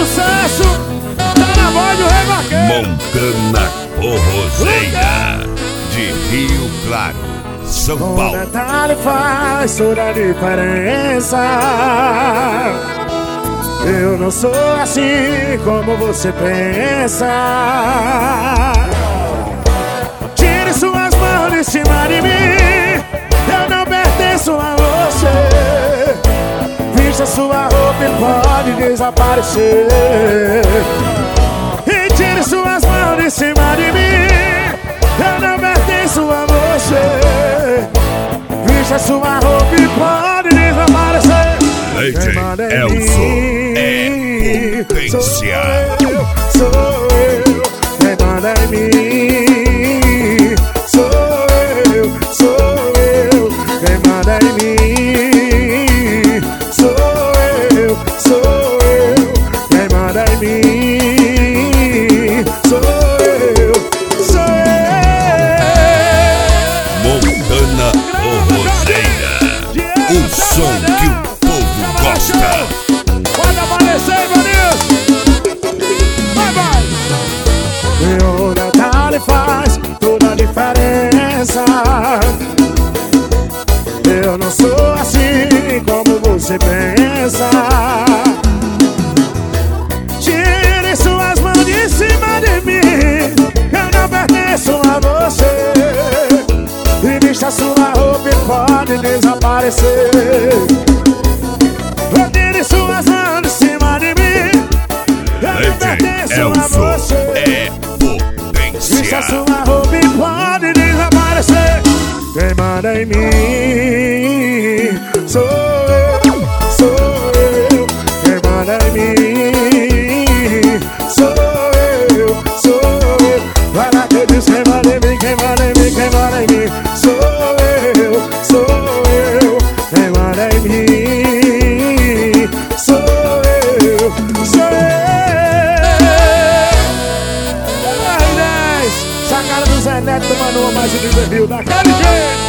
sucesso, tá na voz do Rei Vaqueiro. Montana Forrozeira, de Rio Claro, São Paulo. Um detalhe faz toda a diferença. Eu não sou assim como você pensa. Tire suas mãos de cima de mim, eu não pertenço a você. Vista sua roupa e pode desaparecer. E tire suas mãos de cima de mim, eu não pertenço a você. Vista sua roupa e pode desaparecer. Legend Elson é potência. Sou eu, quem manda em mim. Sou eu, quem manda em mim. Sou eu, quem manda em mim. Sou eu. Montana Forrozeira, o som que o povo gosta. Pode aparecer, Ivanilson. Vai. Meu detalhe faz toda a diferença. Eu não sou assim como você pensa. Tire suas mãos de cima de mim, eu não pertenço a você. E vista sua roupa e pode desaparecer. Tire suas mãos de cima de mim, eu não pertenço a você. É potência. Vista sua roupa e pode desaparecer. Quem manda em mim sou eu, quem manda em mim sou eu. Vai lá que diz quem manda em mim, quem manda em mim, quem manda em mim. Sou eu, quem manda em mim. Sou eu. Ai, 10, sacada do Zé Neto tomando uma mais um desafio daquele jeito.